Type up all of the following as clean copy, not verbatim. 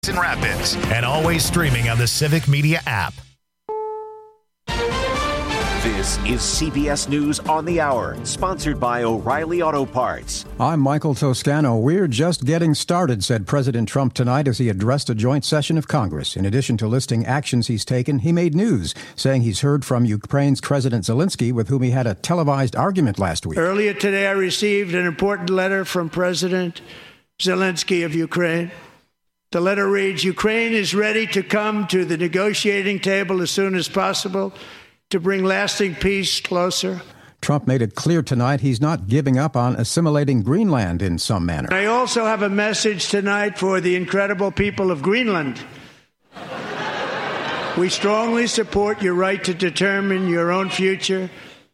Rapids, and always streaming on the Civic Media app. This is CBS News on the Hour, sponsored by O'Reilly Auto Parts. I'm Michael Toscano. We're just getting started, said President Trump tonight as he addressed a joint session of Congress. In addition to listing actions he's taken, he made news, saying he's heard from Ukraine's President Zelensky, with whom he had a televised argument last week. Earlier today, I received an important letter from President Zelensky of Ukraine. The letter reads, Ukraine is ready to come to the negotiating table as soon as possible to bring lasting peace closer. Trump made it clear tonight he's not giving up on assimilating Greenland in some manner. I also have a message tonight for the incredible people of Greenland. We strongly support your right to determine your own future.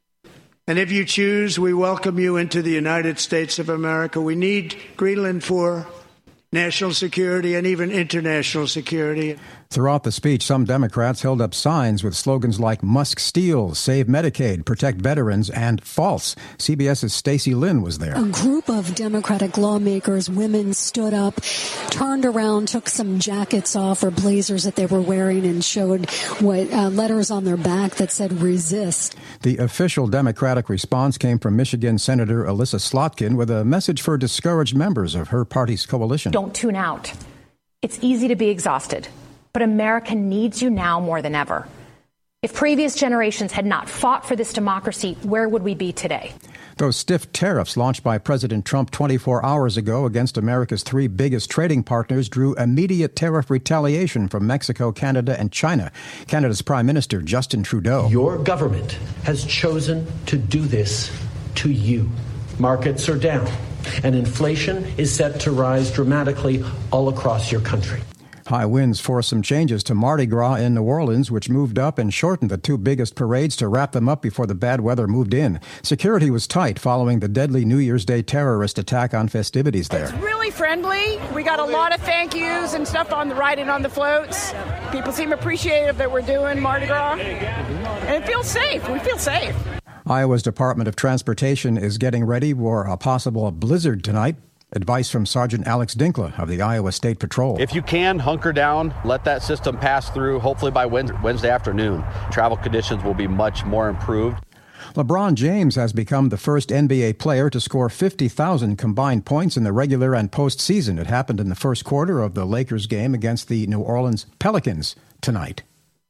And if you choose, we welcome you into the United States of America. We need Greenland for national security and even international security. Throughout the speech, some Democrats held up signs with slogans like Musk steals, save Medicaid, protect veterans, and false. CBS's Stacey Lynn was there. A group of Democratic lawmakers, women, stood up, turned around, took some jackets off or blazers that they were wearing and showed what letters on their back that said resist. The official Democratic response came from Michigan Senator Alyssa Slotkin with a message for discouraged members of her party's coalition. Don't tune out. It's easy to be exhausted. But America needs you now more than ever. If previous generations had not fought for this democracy, where would we be today? Those stiff tariffs launched by President Trump 24 hours ago against America's three biggest trading partners drew immediate tariff retaliation from Mexico, Canada, and China. Canada's Prime Minister, Justin Trudeau. Your government has chosen to do this to you. Markets are down, and inflation is set to rise dramatically all across your country. High winds forced some changes to Mardi Gras in New Orleans, which moved up and shortened the two biggest parades to wrap them up before the bad weather moved in. Security was tight following the deadly New Year's Day terrorist attack on festivities there. It's really friendly. We got a lot of thank yous and stuff on the riding on the floats. People seem appreciative that we're doing Mardi Gras. And it feels safe. We feel safe. Iowa's Department of Transportation is getting ready for a possible blizzard tonight. Advice from Sergeant Alex Dinkla of the Iowa State Patrol. If you can, hunker down, let that system pass through. Hopefully by Wednesday afternoon, travel conditions will be much more improved. LeBron James has become the first NBA player to score 50,000 combined points in the regular and postseason. It happened in the first quarter of the Lakers game against the New Orleans Pelicans tonight.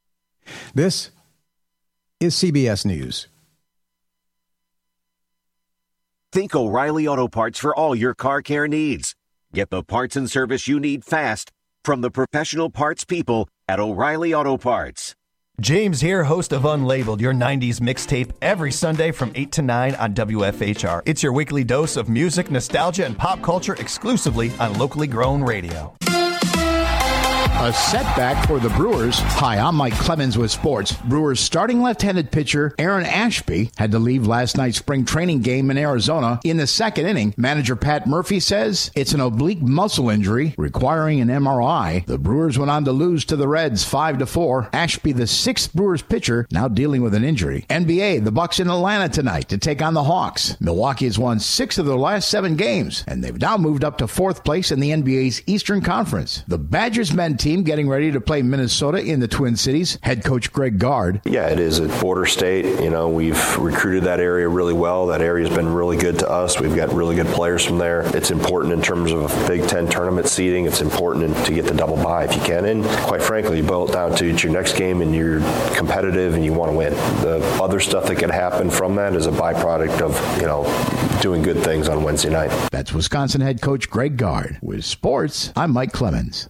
This is CBS News. Think O'Reilly Auto Parts for all your car care needs. Get the parts and service you need fast from the professional parts people at O'Reilly Auto Parts. James here, host of Unlabeled, your 90s mixtape, every Sunday from 8 to 9 on WFHR. It's your weekly dose of music, nostalgia, and pop culture exclusively on locally grown radio. A setback for the Brewers. Hi, I'm Mike Clemens with sports. Brewers starting left-handed pitcher Aaron Ashby had to leave last night's spring training game in Arizona in the second inning. Manager Pat Murphy says it's an oblique muscle injury requiring an MRI. The Brewers went on to lose to the Reds 5-4. Ashby, the sixth Brewers pitcher, now dealing with an injury. NBA, the Bucks in Atlanta tonight to take on the Hawks. Milwaukee has won 6 of their last 7 games, and they've now moved up to 4th place in the NBA's Eastern Conference. The Badgers men team getting ready to play Minnesota in the Twin Cities. Head coach Greg Gard. Yeah, it is a border state. You know, we've recruited that area really well. That area has been really good to us. We've got really good players from there. It's important in terms of Big Ten tournament seeding. It's important to get the double bye if you can. And quite frankly, you boil it down to it's your next game and you're competitive and you want to win. The other stuff that could happen from that is a byproduct of, you know, doing good things on Wednesday night. That's Wisconsin head coach Greg Gard. With sports, I'm Mike Clemens.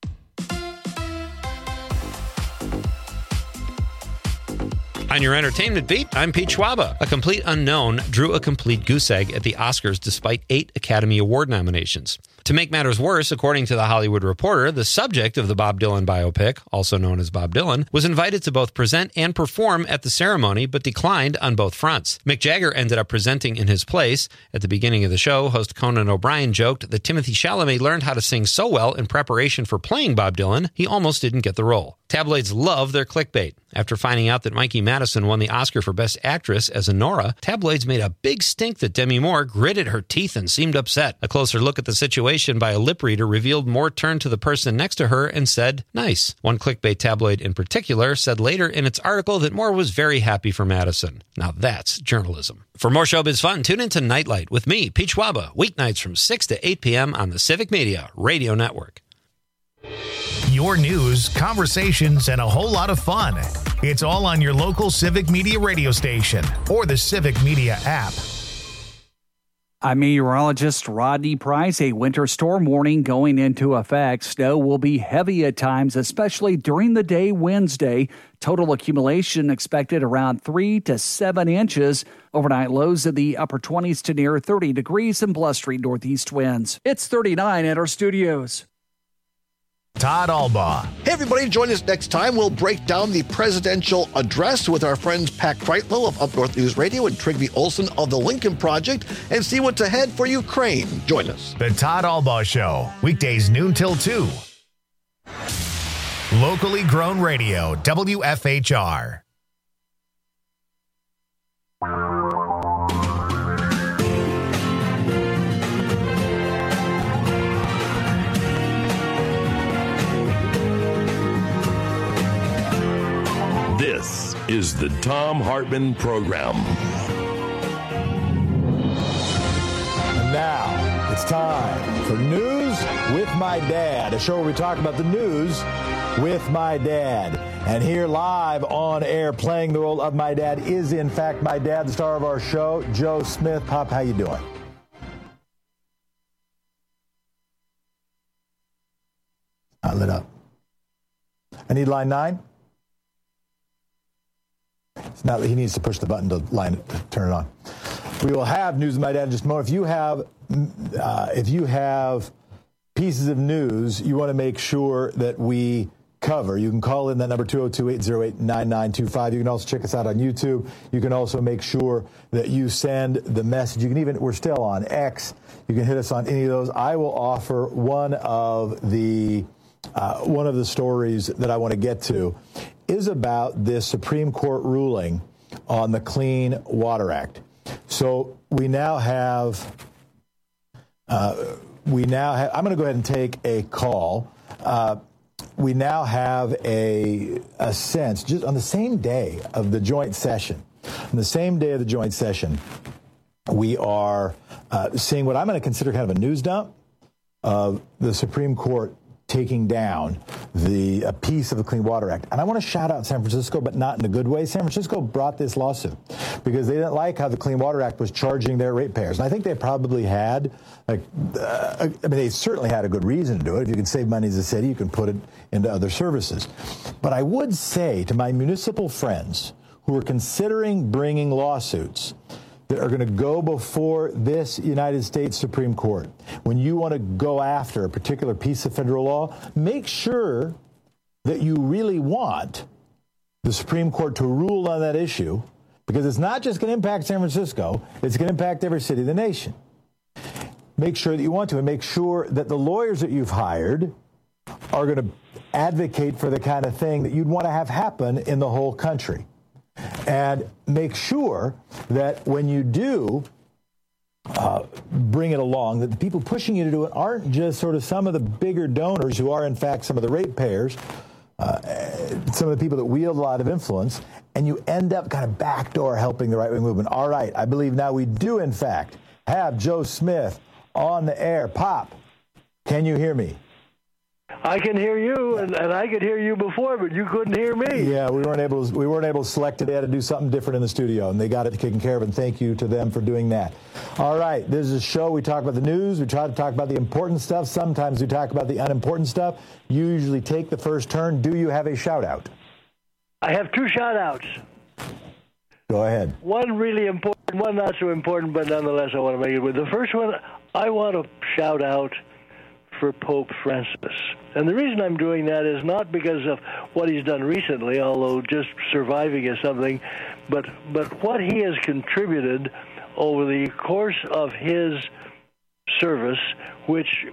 On your entertainment beat, I'm Pete Schwaba. A complete unknown drew a complete goose egg at the Oscars despite 8 Academy Award nominations. To make matters worse, according to The Hollywood Reporter, the subject of the Bob Dylan biopic, also known as Bob Dylan, was invited to both present and perform at the ceremony, but declined on both fronts. Mick Jagger ended up presenting in his place. At the beginning of the show, host Conan O'Brien joked that Timothée Chalamet learned how to sing so well in preparation for playing Bob Dylan, he almost didn't get the role. Tabloids love their clickbait. After finding out that Mikey Madison won the Oscar for Best Actress as Nora, tabloids made a big stink that Demi Moore gritted her teeth and seemed upset. A closer look at the situation punctuation by a lip reader revealed Moore turned to the person next to her and said, "Nice." One clickbait tabloid in particular said later in its article that Moore was very happy for Madison. Now that's journalism. For more showbiz fun, tune into Nightlight with me, Pete Schwaba, weeknights from 6 to 8 p.m. on the Civic Media Radio Network. Your news, conversations, and a whole lot of fun. It's all on your local Civic Media radio station or the Civic Media app. I'm meteorologist Rodney Price. A winter storm warning going into effect. Snow will be heavy at times, especially during the day Wednesday. Total accumulation expected around 3 to 7 inches. Overnight lows in the upper 20s to near 30 degrees and blustery northeast winds. It's 39 at our studios. Todd Albaugh. Hey, everybody, join us next time. We'll break down the presidential address with our friends Pat Kreitlow of Up North News Radio and Trygve Olsen of the Lincoln Project and see what's ahead for Ukraine. Join us. The Todd Albaugh Show, weekdays noon till 2. Locally grown radio, WFHR. This is the Thom Hartmann Program. And now it's time for News with My Dad, a show where we talk about the news with my dad. And here live on air playing the role of my dad is, in fact, my dad, the star of our show, Joe Smith. Pop, how you doing? Not lit up. I need line 9. It's not, he needs to push the button to turn it on. We will have news with my dad in just a moment. If you have pieces of news you want to make sure that we cover, you can call in that number 202-808-9925. You can also check us out on YouTube. You can also make sure that you send the message. You can even, we're still on X. You can hit us on any of those. I will offer one of the stories that I want to get to is about this Supreme Court ruling on the Clean Water Act. So we now have, I'm going to go ahead and take a call. We now have a sense, just on the same day of the joint session, we are seeing what I'm going to consider kind of a news dump of the Supreme Court taking down a piece of the Clean Water Act. And I want to shout out San Francisco, but not in a good way. San Francisco brought this lawsuit because they didn't like how the Clean Water Act was charging their ratepayers. And I think they probably had, they certainly had a good reason to do it. If you can save money as a city, you can put it into other services. But I would say to my municipal friends who are considering bringing lawsuits that are going to go before this United States Supreme Court, when you want to go after a particular piece of federal law, make sure that you really want the Supreme Court to rule on that issue, because it's not just going to impact San Francisco, it's going to impact every city of the nation. Make sure that you want to, and make sure that the lawyers that you've hired are going to advocate for the kind of thing that you'd want to have happen in the whole country. And make sure that when you do bring it along, that the people pushing you to do it aren't just sort of some of the bigger donors who are, in fact, some of the ratepayers, some of the people that wield a lot of influence, and you end up kind of backdoor helping the right-wing movement. All right, I believe now we do, in fact, have Joe Smith on the air. Pop, can you hear me? I can hear you, and I could hear you before, but you couldn't hear me. Yeah, we weren't able to select today to do something different in the studio, and they got it taken care of, and thank you to them for doing that. All right, this is a show. We talk about the news. We try to talk about the important stuff. Sometimes we talk about the unimportant stuff. You usually take the first turn. Do you have a shout-out? I have 2 shout-outs. Go ahead. One really important, one not so important, but nonetheless I want to make it with. The first one, I want to shout out for Pope Francis. And the reason I'm doing that is not because of what he's done recently, although just surviving is something, but what he has contributed over the course of his service, which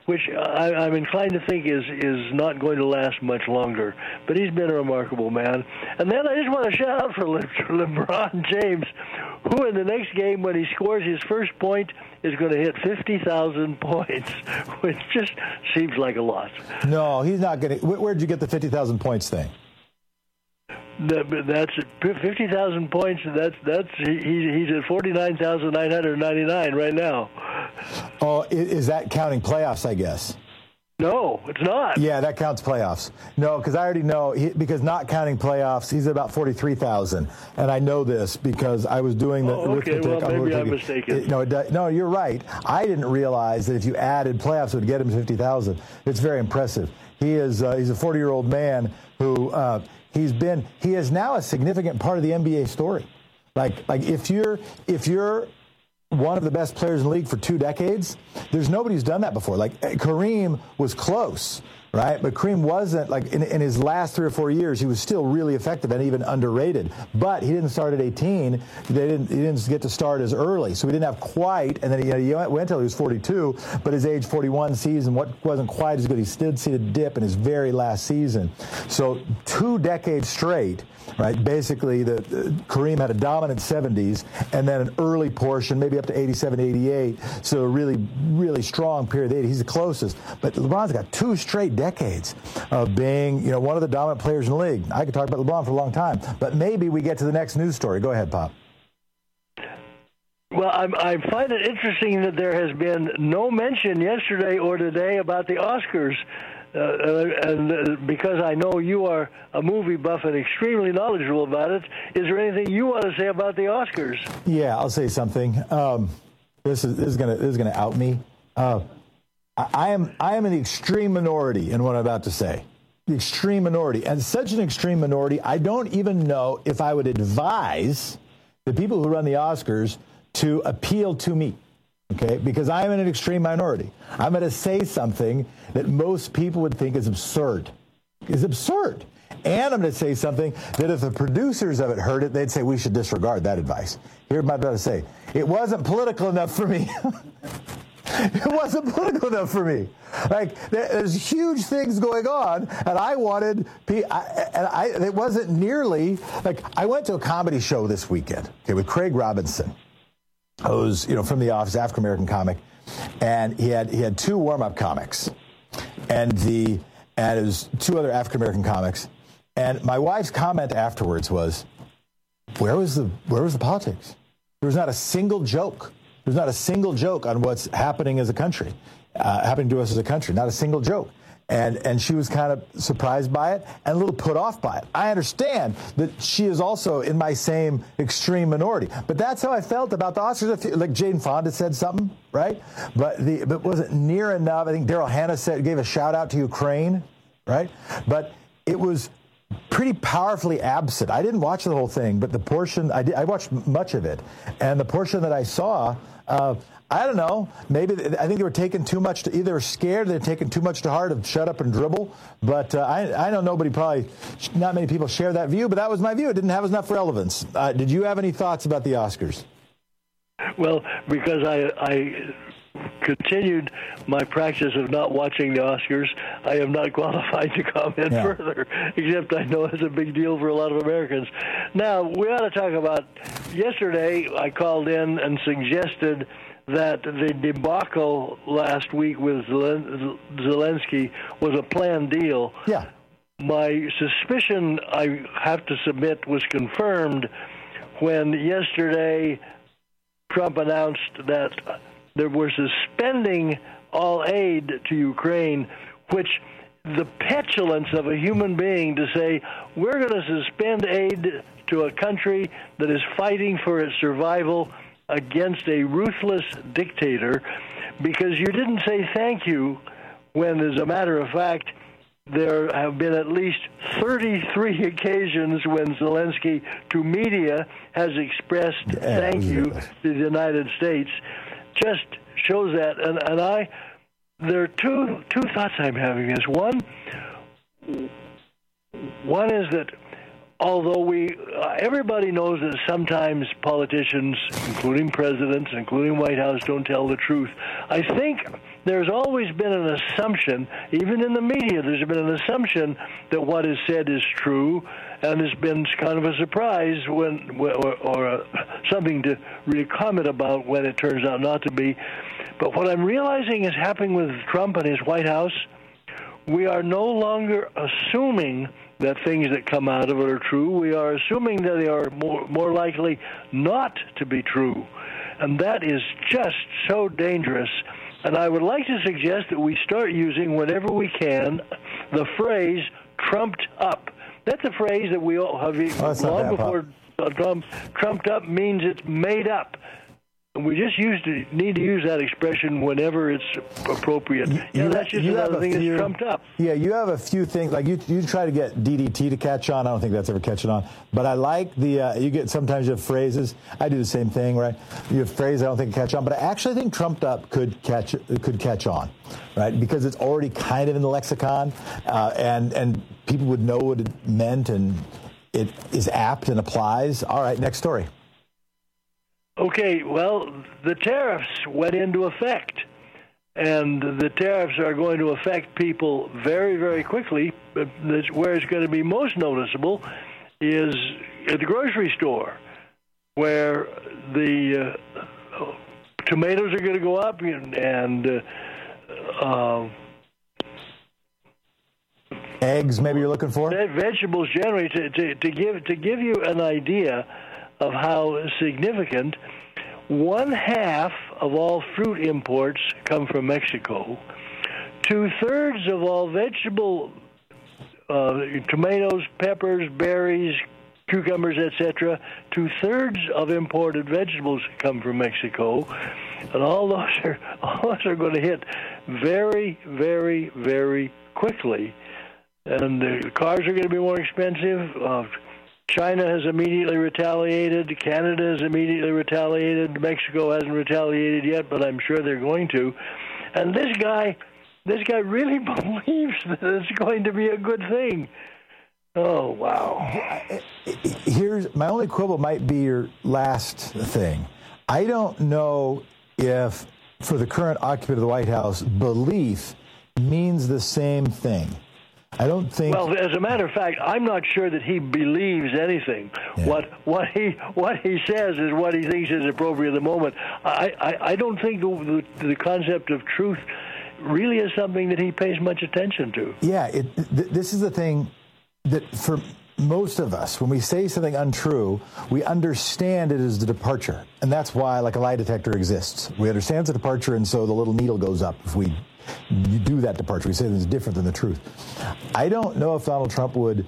which I'm inclined to think is not going to last much longer. But he's been a remarkable man. And then I just want to shout out for LeBron James, who in the next game, when he scores his first point, is going to hit 50,000 points, which just seems like a lot. No, he's not going to. Where'd you get the 50,000 points thing? That's 50,000 points. He's at 49,999 right now. Oh, is that counting playoffs, I guess? No, it's not. Yeah, that counts playoffs. No, because I already know, because not counting playoffs, he's at about 43,000. And I know this because I was doing the arithmetic. Well, maybe I'm mistaken. No, you're right. I didn't realize that if you added playoffs, it would get him to 50,000. It's very impressive. He's a 40-year-old man who he is now a significant part of the NBA story. Like if you're one of the best players in the league for 2 decades, there's nobody who's done that before. Like Kareem was close, right? But Kareem wasn't, like, in his last 3 or 4 years, he was still really effective and even underrated. But he didn't start at 18. He didn't get to start as early. So he didn't have quite, and then he went until he was 42, but his age 41 season wasn't quite as good. He did see a dip in his very last season. So 2 decades straight, right? Basically, Kareem had a dominant 70s and then an early portion, maybe up to 87, 88. So a really, really strong period. He's the closest. But LeBron's got 2 straight decades of being, one of the dominant players in the league. I could talk about LeBron for a long time, but maybe we get to the next news story. Go ahead, Pop. Well, I find it interesting that there has been no mention yesterday or today about the Oscars. And because I know you are a movie buff and extremely knowledgeable about it, is there anything you want to say about the Oscars? Yeah, I'll say something. This is gonna out me. I am in the extreme minority in what I'm about to say. The extreme minority, and such an extreme minority, I don't even know if I would advise the people who run the Oscars to appeal to me. Okay, because I'm in an extreme minority. I'm going to say something that most people would think is absurd. And I'm going to say something that if the producers of it heard it, they'd say we should disregard that advice. Here's what I'm about to say. It wasn't political enough for me. It wasn't political enough for me. Like, there's huge things going on, and I wanted, it wasn't nearly, like, I went to a comedy show this weekend, with Craig Robinson, who's, from The Office, African-American comic, and he had 2 warm-up comics, and it was 2 other African-American comics, and my wife's comment afterwards was, where was the politics? There was not a single joke. There's not a single joke on what's happening as a country, happening to us as a country. Not a single joke. And she was kind of surprised by it and a little put off by it. I understand that she is also in my same extreme minority. But that's how I felt about the Oscars. Like Jane Fonda said something, right? But it wasn't near enough. I think Daryl Hannah gave a shout out to Ukraine, right? But it was pretty powerfully absent. I didn't watch the whole thing, but the portion I watched much of it. And the portion that I saw, I don't know. Maybe I think they were taking too much to. Either they were scared, they're taking too much to heart of shut up and dribble. But I know not many people share that view. But that was my view. It didn't have enough relevance. Did you have any thoughts about the Oscars? Well, because I continued my practice of not watching the Oscars, I am not qualified to comment further, except I know it's a big deal for a lot of Americans. Now, we ought to talk about, yesterday I called in and suggested that the debacle last week with Zelensky was a planned deal. Yeah. My suspicion, I have to submit, was confirmed when yesterday Trump announced that they were suspending all aid to Ukraine, which the petulance of a human being to say, we're going to suspend aid to a country that is fighting for its survival against a ruthless dictator, because you didn't say thank you when, as a matter of fact, there have been at least 33 occasions when Zelensky, to media, has expressed thank you to the United States. Just shows that. And there are two thoughts I'm having. One is that although everybody knows that sometimes politicians, including presidents, including White House, don't tell the truth, I think there's always been an assumption, even in the media, there's been an assumption that what is said is true, and it's been kind of a surprise or something to really comment about when it turns out not to be. But what I'm realizing is happening with Trump and his White House, we are no longer assuming that things that come out of it are true. We are assuming that they are more likely not to be true. And that is just so dangerous. And I would like to suggest that we start using, whenever we can, the phrase trumped up. That's a phrase that we all have long before trumped up means it's made up. And we just need to use that expression whenever it's appropriate. That's just another thing that's trumped up. Yeah, you have a few things, like you try to get DDT to catch on. I don't think that's ever catching on. But I like sometimes you have phrases. I do the same thing, right? You have phrases I don't think catch on, but I actually think trumped up could catch on, right? Because it's already kind of in the lexicon, and people would know what it meant, and it is apt and applies. All right, next story. Okay, well, the tariffs went into effect, and the tariffs are going to affect people very, very quickly. Where it's going to be most noticeable is at the grocery store, where the tomatoes are going to go up, and eggs, maybe you're looking for? Vegetables generally, to give you an idea of how significant, 1/2 of all fruit imports come from Mexico. 2/3 of all vegetable, tomatoes, peppers, berries, cucumbers, etc., 2/3 of imported vegetables come from Mexico, and all those are going to hit very, very, very quickly. And the cars are going to be more expensive. China has immediately retaliated. Canada has immediately retaliated. Mexico hasn't retaliated yet, but I'm sure they're going to. And this guy really believes that it's going to be a good thing. Oh, wow. Here's my only quibble might be your last thing. I don't know if, for the current occupant of the White House, belief means the same thing. I don't think. Well, as a matter of fact, I'm not sure that he believes anything. Yeah. What he says is what he thinks is appropriate at the moment. I don't think the concept of truth really is something that he pays much attention to. Yeah, this is the thing that for most of us, when we say something untrue, we understand it as the departure, and that's why, like, a lie detector exists. We understand it's a departure, and so the little needle goes up if you do that departure. We say it's different than the truth. I don't know if Donald Trump would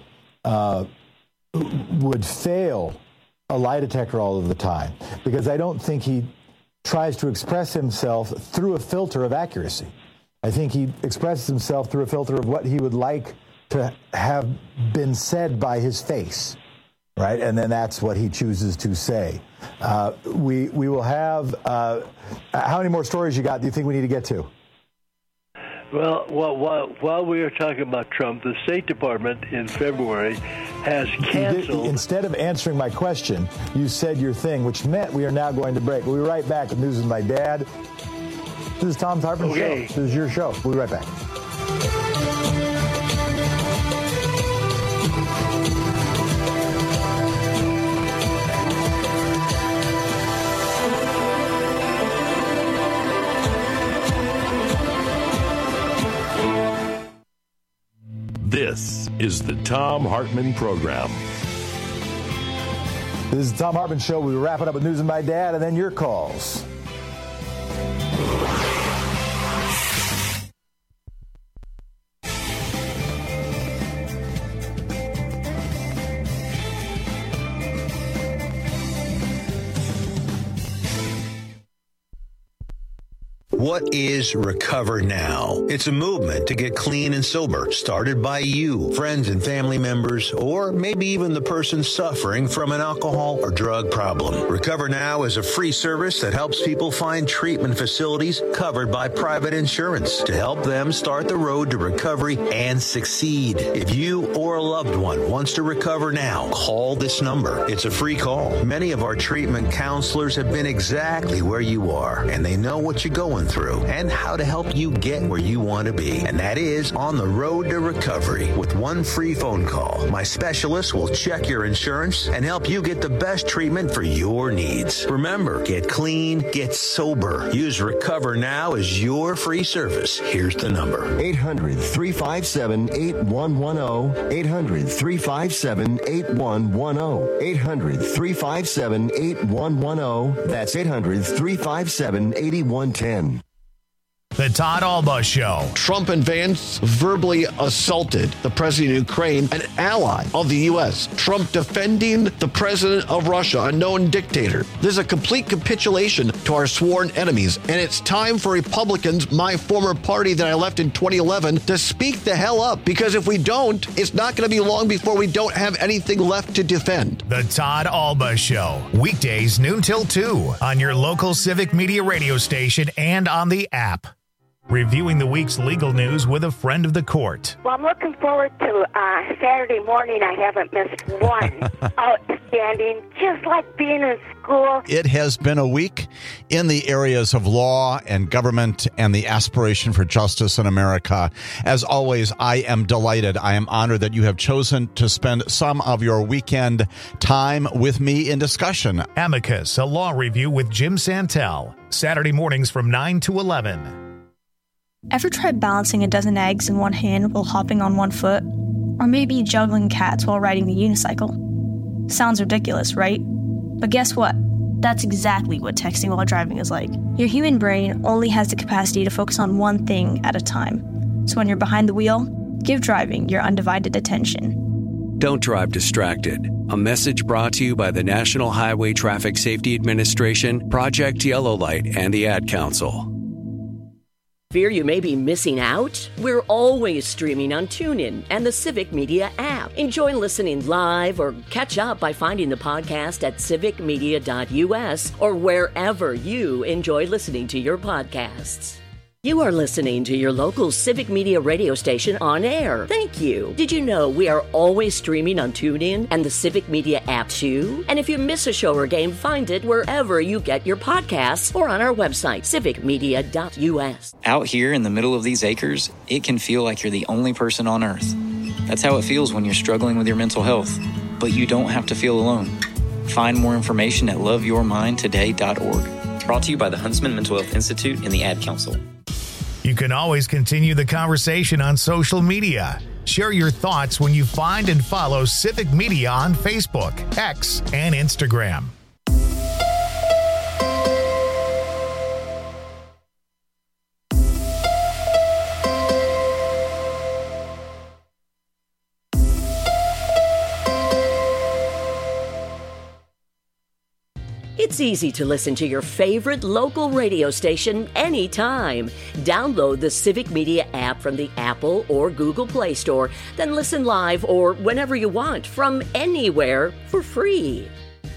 fail a lie detector all of the time, because I don't think he tries to express himself through a filter of accuracy. I think he expresses himself through a filter of what he would like to have been said by his face, right? And then that's what he chooses to say. We will have how many more stories you got do you think we need to get to? Well, while we are talking about Trump, the State Department in February has canceled. Instead of answering my question, you said your thing, which meant we are now going to break. We'll be right back with News with My Dad. This is Tom Hartman's show. This is your show. We'll be right back. This is the Tom Hartman Program. This is the Tom Hartman Show. We wrap it up with News and My Dad, and then your calls. What is Recover Now? It's a movement to get clean and sober, started by you, friends and family members, or maybe even the person suffering from an alcohol or drug problem. Recover Now is a free service that helps people find treatment facilities covered by private insurance to help them start the road to recovery and succeed. If you or a loved one wants to recover now, call this number. It's a free call. Many of our treatment counselors have been exactly where you are, and they know what you're going through. through and how to help you get where you want to be. And that is on the road to recovery with one free phone call. My specialist will check your insurance and help you get the best treatment for your needs. Remember, get clean, get sober. Use Recover Now as your free service. Here's the number. 800-357-8110. 800-357-8110. 800-357-8110. That's 800-357-8110. The Todd Alba Show. Trump and Vance verbally assaulted the president of Ukraine, an ally of the U.S. Trump defending the president of Russia, a known dictator. This is a complete capitulation to our sworn enemies. And it's time for Republicans, my former party that I left in 2011, to speak the hell up. Because if we don't, it's not going to be long before we don't have anything left to defend. The Todd Alba Show. Weekdays noon till 2 on your local Civic Media radio station and on the app. Reviewing the week's legal news with a friend of the court. Well, I'm looking forward to Saturday morning. I haven't missed one. Outstanding, just like being in school. It has been a week in the areas of law and government and the aspiration for justice in America. As always, I am delighted. I am honored that you have chosen to spend some of your weekend time with me in discussion. Amicus, a law review with Jim Santel. Saturday mornings from 9 to 11. Ever tried balancing a dozen eggs in one hand while hopping on one foot? Or maybe juggling cats while riding the unicycle? Sounds ridiculous, right? But guess what? That's exactly what texting while driving is like. Your human brain only has the capacity to focus on one thing at a time. So when you're behind the wheel, give driving your undivided attention. Don't drive distracted. A message brought to you by the National Highway Traffic Safety Administration, Project Yellow Light, and the Ad Council. Fear you may be missing out? We're always streaming on TuneIn and the Civic Media app. Enjoy listening live or catch up by finding the podcast at civicmedia.us or wherever you enjoy listening to your podcasts. You are listening to your local Civic Media radio station on air. Thank you. Did you know we are always streaming on TuneIn and the Civic Media app too? And if you miss a show or game, find it wherever you get your podcasts or on our website, civicmedia.us. Out here in the middle of these acres, it can feel like you're the only person on earth. That's how it feels when you're struggling with your mental health. But you don't have to feel alone. Find more information at loveyourmindtoday.org. Brought to you by the Huntsman Mental Health Institute and the Ad Council. You can always continue the conversation on social media. Share your thoughts when you find and follow Civic Media on Facebook, X, and Instagram. It's easy to listen to your favorite local radio station anytime. Download the Civic Media app from the Apple or Google Play Store, then listen live or whenever you want from anywhere for free.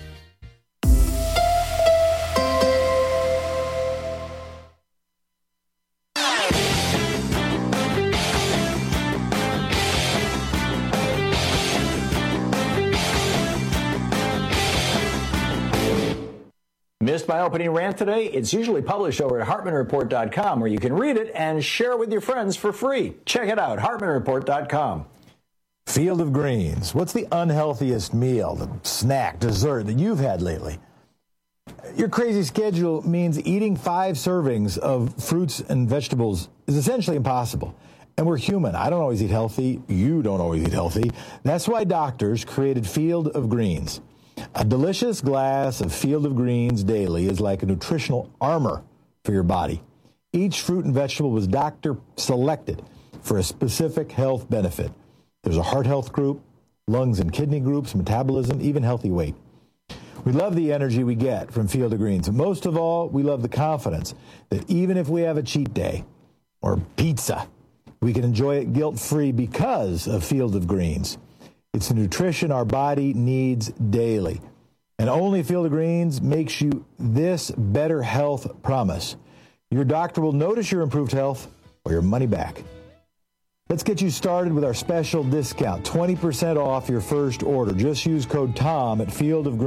Missed my opening rant today? It's usually published over at HartmanReport.com, where you can read it and share it with your friends for free. Check it out, HartmanReport.com. Field of Greens. What's the unhealthiest meal, the snack, dessert that you've had lately? Your crazy schedule means eating 5 servings of fruits and vegetables is essentially impossible. And we're human. I don't always eat healthy. You don't always eat healthy. That's why doctors created Field of Greens. A delicious glass of Field of Greens daily is like a nutritional armor for your body. Each fruit and vegetable was doctor selected for a specific health benefit. There's a heart health group, lungs and kidney groups, metabolism, even healthy weight. We love the energy we get from Field of Greens. Most of all, we love the confidence that even if we have a cheat day or pizza, we can enjoy it guilt-free because of Field of Greens. It's the nutrition our body needs daily. And only Field of Greens makes you this better health promise. Your doctor will notice your improved health or your money back. Let's get you started with our special discount, 20% off your first order. Just use code TOM at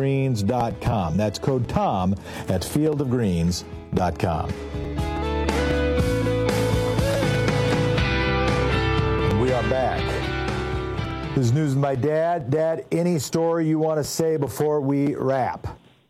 fieldofgreens.com. That's code TOM at fieldofgreens.com. are back. This is News with My Dad. Dad, any story you want to say before we wrap?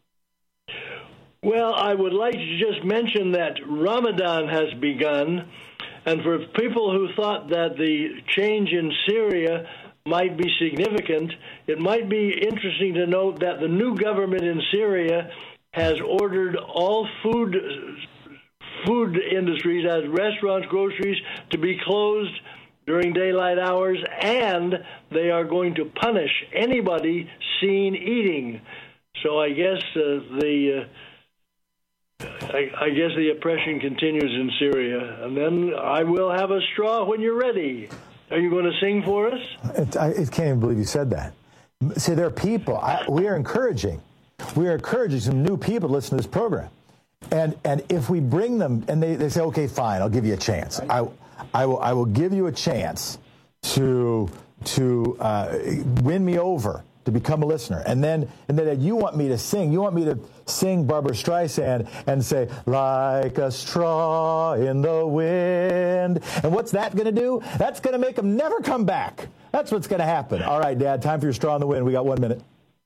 Well, I would like to just mention that Ramadan has begun, and for people who thought that the change in Syria might be significant, it might be interesting to note that the new government in Syria has ordered all food industries, as restaurants, groceries, to be closed during daylight hours, and they are going to punish anybody seen eating. So I guess the oppression continues in Syria. And then I will have a straw when you're ready. Are you going to sing for us? I can't even believe you said that. See, there are people. We are encouraging some new people to listen to this program. And if we bring them and they say, okay, fine, I'll give you a chance. I will give you a chance to win me over, to become a listener. And then you want me to sing Barbara Streisand and say, like a straw in the wind. And what's that going to do? That's going to make them never come back. That's what's going to happen. All right, Dad, time for your straw in the wind. We got 1 minute.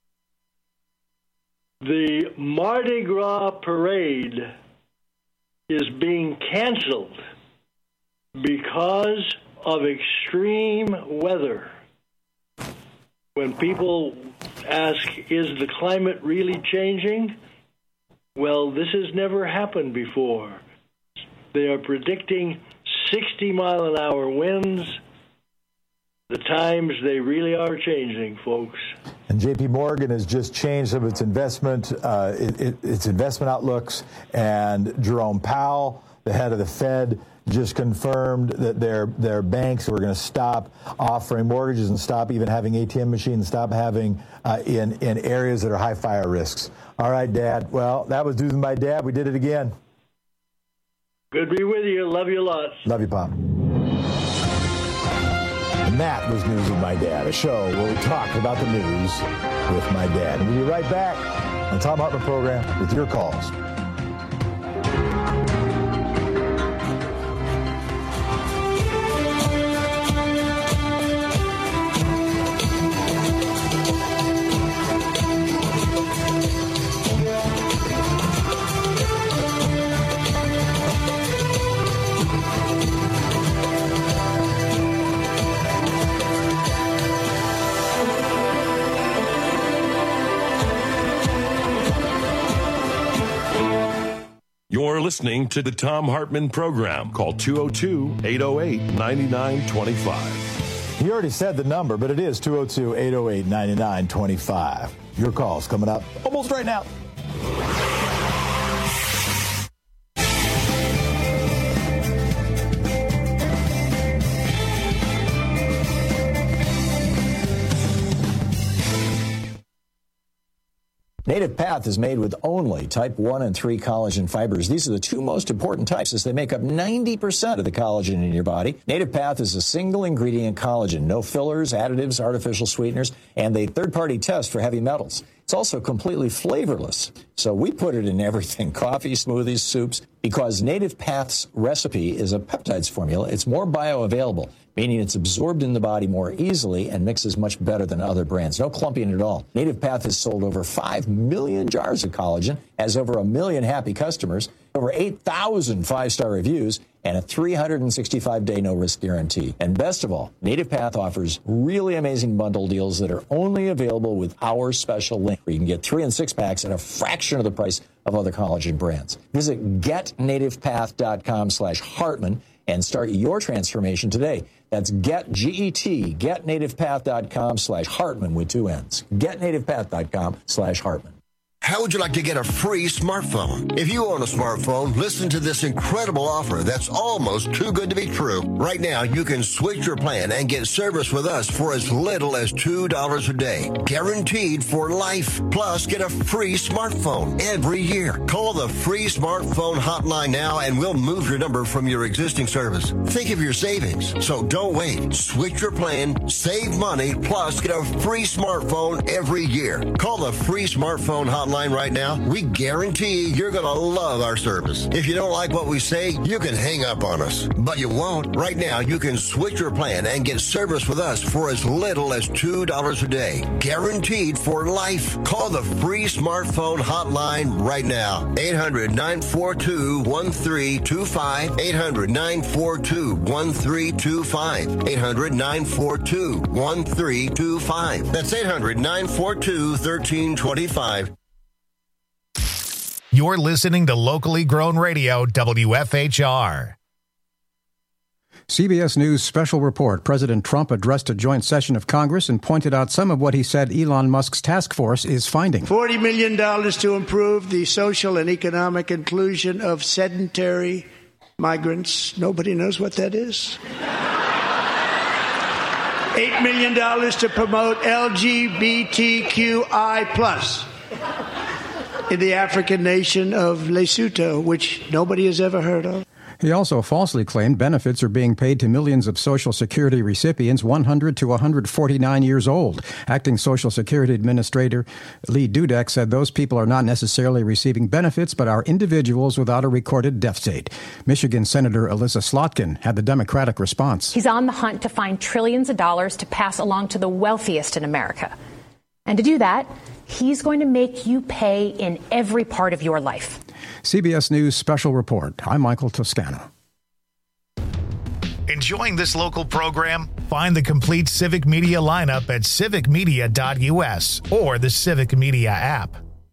The Mardi Gras parade is being canceled because of extreme weather. When people ask, is the climate really changing? Well, this has never happened before. They are predicting 60-mile-an-hour winds. The times, they really are changing, folks. And J.P. Morgan has just changed some of its investment outlooks. And Jerome Powell, the head of the Fed, just confirmed that their banks were going to stop offering mortgages and stop even having ATM machines, stop having in areas that are high fire risks. All right, Dad. Well, that was News with My Dad. We did it again. Good to be with you. Love you lots. Love you, Pop. And that was News with My Dad, a show where we talk about the news with my dad. And we'll be right back on Thom Hartmann Program with your calls. You're listening to the Thom Hartmann Program. Call 202-808-9925. He already said the number, but it is 202-808-9925. Your call's coming up almost right now. Native Path is made with only type 1 and 3 collagen fibers. These are the two most important types as they make up 90% of the collagen in your body. Native Path is a single ingredient collagen, no fillers, additives, artificial sweeteners, and a third-party test for heavy metals. It's also completely flavorless. So we put it in everything, coffee, smoothies, soups, because Native Path's recipe is a peptides formula. It's more bioavailable, meaning it's absorbed in the body more easily and mixes much better than other brands. No clumping at all. Native Path has sold over 5 million jars of collagen, has over 1 million happy customers, over 8,000 5-star reviews, and a 365-day no-risk guarantee. And best of all, Native Path offers really amazing bundle deals that are only available with our special link, where you can get 3 and 6 packs at a fraction of the price of other collagen brands. Visit getnativepath.com/Hartmann and start your transformation today. That's getnativepath.com/Hartmann with 2 N's. Getnativepath.com/Hartmann. How would you like to get a free smartphone? If you own a smartphone, listen to this incredible offer that's almost too good to be true. Right now, you can switch your plan and get service with us for as little as $2 a day. Guaranteed for life. Plus, get a free smartphone every year. Call the free smartphone hotline now and we'll move your number from your existing service. Think of your savings. So don't wait. Switch your plan, save money, plus get a free smartphone every year. Call the free smartphone hotline hotline right now, we guarantee you're going to love our service. If you don't like what we say, you can hang up on us. But you won't. Right now, you can switch your plan and get service with us for as little as $2 a day. Guaranteed for life. Call the free smartphone hotline right now. 800-942-1325. 800-942-1325. 800-942-1325. That's 800-942-1325. You're listening to locally grown radio, WFHR. CBS News special report. President Trump addressed a joint session of Congress and pointed out some of what he said Elon Musk's task force is finding. $40 million to improve the social and economic inclusion of sedentary migrants. Nobody knows what that is. $8 million to promote LGBTQI+ in the African nation of Lesotho, which nobody has ever heard of. He also falsely claimed benefits are being paid to millions of Social Security recipients 100 to 149 years old. Acting Social Security Administrator Lee Dudek said those people are not necessarily receiving benefits, but are individuals without a recorded death date. Michigan Senator Alyssa Slotkin had the Democratic response. He's on the hunt to find trillions of dollars to pass along to the wealthiest in America. And to do that, he's going to make you pay in every part of your life. CBS News special report. I'm Michael Toscano. Enjoying this local program? Find the complete Civic Media lineup at civicmedia.us or the Civic Media app.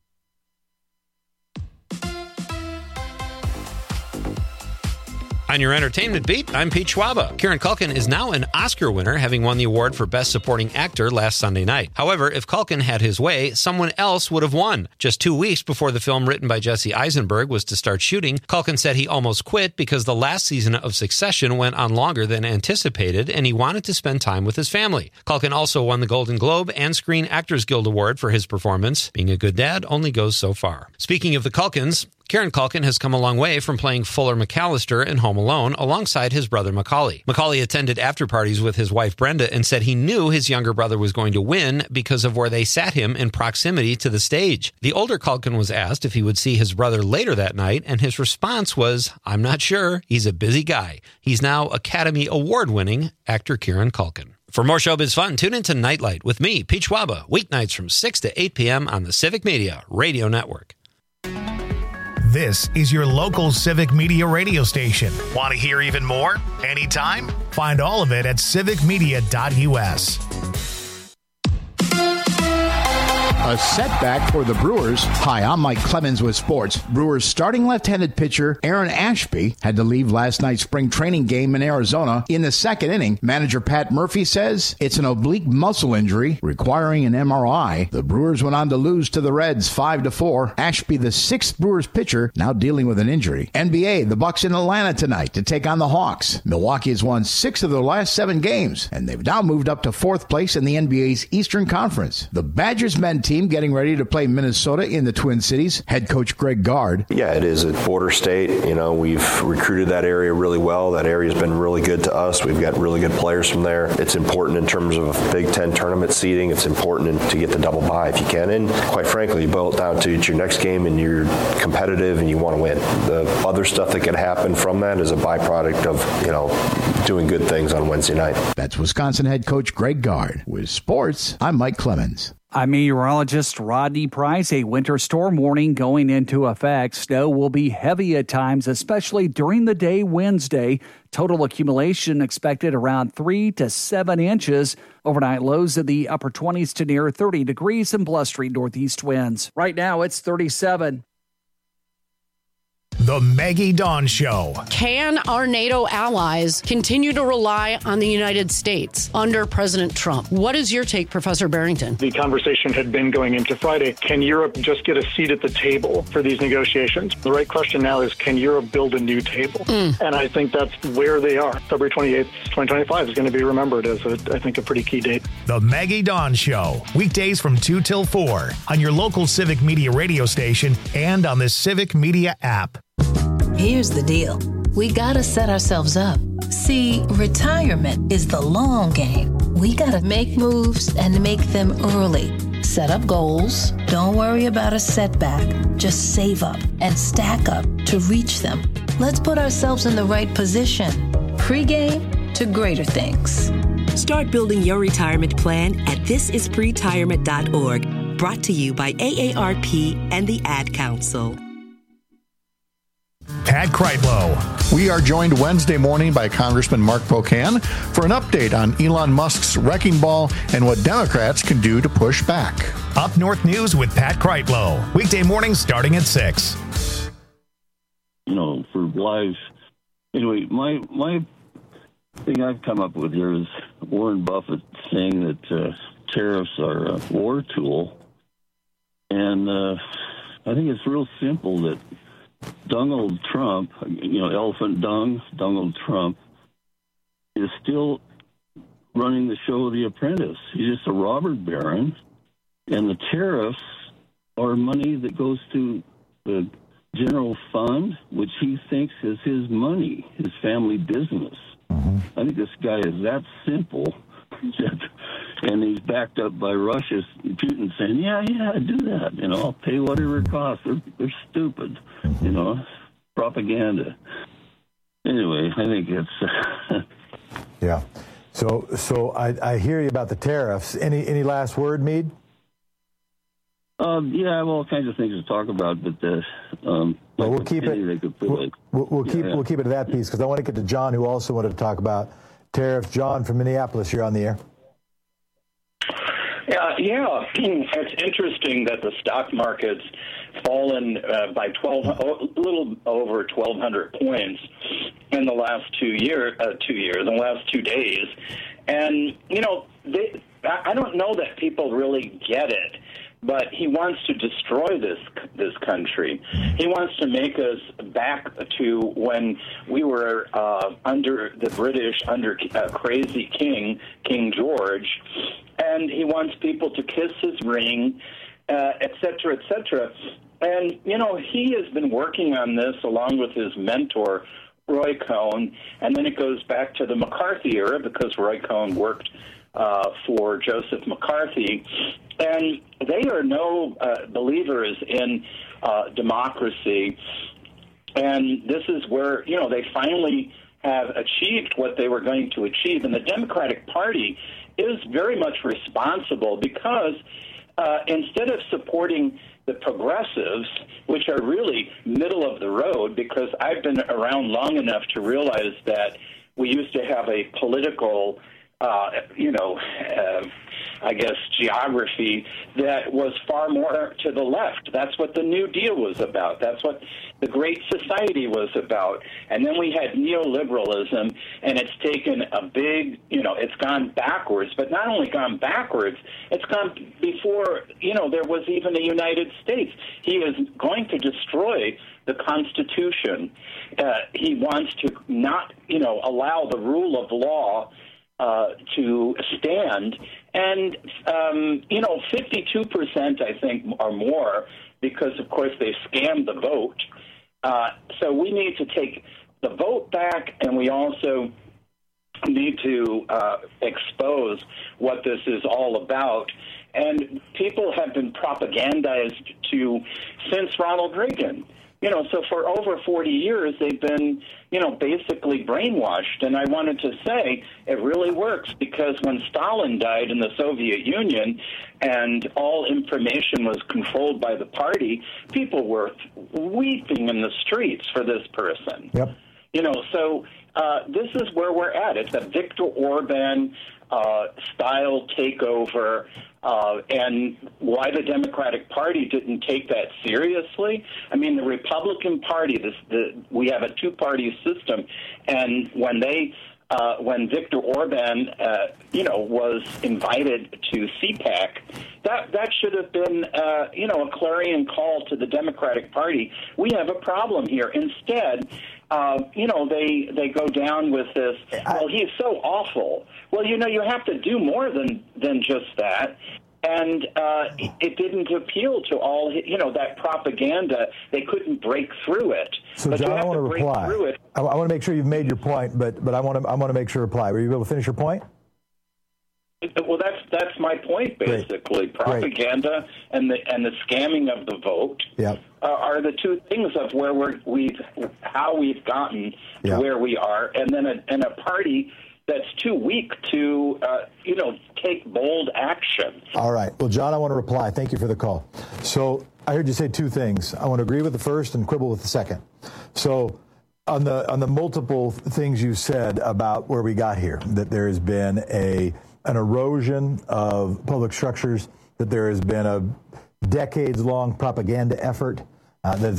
On your entertainment beat, I'm Pete Schwaba. Kieran Culkin is now an Oscar winner, having won the award for Best Supporting Actor last Sunday night. However, if Culkin had his way, someone else would have won. Just 2 weeks before the film written by Jesse Eisenberg was to start shooting, Culkin said he almost quit because the last season of Succession went on longer than anticipated, and he wanted to spend time with his family. Culkin also won the Golden Globe and Screen Actors Guild Award for his performance. Being a good dad only goes so far. Speaking of the Culkins, Kieran Culkin has come a long way from playing Fuller McAllister in Home Alone alongside his brother Macaulay. Macaulay attended after-parties with his wife Brenda and said he knew his younger brother was going to win because of where they sat him in proximity to the stage. The older Culkin was asked if he would see his brother later that night, and his response was, "I'm not sure. He's a busy guy." He's now Academy Award-winning actor Kieran Culkin. For more showbiz fun, tune into Nightlight with me, Pete Schwaba, weeknights from 6 to 8 p.m. on the Civic Media Radio Network. This is your local Civic Media radio station. Want to hear even more? Anytime? Find all of it at civicmedia.us. A setback for the Brewers. Hi, I'm Mike Clemens with sports. Brewers starting left-handed pitcher Aaron Ashby had to leave last night's spring training game in Arizona in the second inning. Manager Pat Murphy says it's an oblique muscle injury requiring an MRI. The Brewers went on to lose to the Reds 5-4. Ashby, the sixth Brewers pitcher, now dealing with an injury. NBA, the Bucks in Atlanta tonight to take on the Hawks. Milwaukee has won 6 of their last 7 games, and they've now moved up to 4th place in the NBA's Eastern Conference. The Badgers men team getting ready to play Minnesota in the Twin Cities. Head coach Greg Gard. Yeah, it is a border state. You know, we've recruited that area really well. That area's been really good to us. We've got really good players from there. It's important in terms of Big Ten tournament seeding. It's important to get the double bye if you can. And quite frankly, you boil it down to it's your next game and you're competitive and you want to win. The other stuff that can happen from that is a byproduct of, doing good things on Wednesday night. That's Wisconsin head coach Greg Gard. With sports, I'm Mike Clemens. I'm meteorologist Rodney Price. A winter storm warning going into effect. Snow will be heavy at times, especially during the day Wednesday. Total accumulation expected around 3 to 7 inches. Overnight lows in the upper 20s to near 30 degrees and blustery northeast winds. Right now it's 37. The Maggie Dawn Show. Can our NATO allies continue to rely on the United States under President Trump? What is your take, Professor Barrington? The conversation had been going into Friday. Can Europe just get a seat at the table for these negotiations? The right question now is, can Europe build a new table? And I think that's where they are. February 28th, 2025 is going to be remembered as, I think, a pretty key date. The Maggie Dawn Show. Weekdays from 2 till 4 on your local Civic Media radio station and on the Civic Media app. Here's the deal. We gotta set ourselves up. See, retirement is the long game. We gotta make moves and make them early Set up goals. Don't worry about a setback. Just save up and stack up to reach them. Let's put ourselves in the right position. Pre-game to greater things. Start building your retirement plan at thisispretirement.org. Brought to you by AARP and the Ad Council. Pat Kreitlow. We are joined Wednesday morning by Congressman Mark Pocan for an update on Elon Musk's wrecking ball and what Democrats can do to push back. Up North News with Pat Kreitlow. Weekday mornings starting at 6. For lives. Anyway, my thing I've come up with here is Warren Buffett saying that tariffs are a war tool. And I think it's real simple that Donald Trump, elephant dung, Donald Trump, is still running the show The Apprentice. He's just a robber baron, and the tariffs are money that goes to the general fund, which he thinks is his money, his family business. Mm-hmm. I think this guy is that simple. And he's backed up by Russia's Putin saying, yeah, do that. I'll pay whatever it costs. They're stupid, propaganda. Anyway, I think it's... Yeah. So I hear you about the tariffs. Any last word, Meade? I have all kinds of things to talk about, but we'll keep it. We'll keep it to that piece because I want to get to John, who also wanted to talk about tariffs. John from Minneapolis, you're on the air. Yeah, it's interesting that the stock market's fallen by a little over 1,200 points in the last 2 years, in the last 2 days, and I don't know that people really get it. But he wants to destroy this country. He wants to make us back to when we were under the British, under crazy King George, and he wants people to kiss his ring, et cetera, et cetera. And, he has been working on this along with his mentor, Roy Cohn, and then it goes back to the McCarthy era because Roy Cohn worked for Joseph McCarthy. And they are no believers in democracy. And this is where, they finally have achieved what they were going to achieve. And the Democratic Party is very much responsible because instead of supporting the progressives, which are really middle of the road, because I've been around long enough to realize that we used to have a political geography that was far more to the left. That's what the New Deal was about. That's what the Great Society was about. And then we had neoliberalism, and it's taken a big, it's gone backwards. But not only gone backwards, it's gone before, there was even a United States. He is going to destroy the Constitution. He wants to not, allow the rule of law to stand. And, 52%, I think, or more, because, of course, they scammed the vote. So we need to take the vote back, and we also need to expose what this is all about. And people have been propagandized since Ronald Reagan. So for over 40 years, they've been, basically brainwashed. And I wanted to say it really works because when Stalin died in the Soviet Union and all information was controlled by the party, people were weeping in the streets for this person. Yep. So this is where we're at. It's a Viktor Orban style takeover. And why the Democratic Party didn't take that seriously? I mean, the Republican Party, we have a two-party system, and when Viktor Orban, was invited to CPAC, that should have been, a clarion call to the Democratic Party. We have a problem here. Instead, they go down with this, well, he's so awful. Well, you have to do more than just that. And it didn't appeal to all, that propaganda. They couldn't break through it. So, but John, you have I want to reply. Through it. I want to make sure you've made your point, but I want to make sure to reply. Were you able to finish your point? Well, that's my point, basically. Great. Propaganda and the scamming of the vote are the two things of where how we've gotten to where we are, and then a party that's too weak to take bold action. All right. Well, John, I want to reply. Thank you for the call. So I heard you say two things. I want to agree with the first and quibble with the second. So on the multiple things you said about where we got here, that there has been an erosion of public structures, that there has been a decades-long propaganda effort, that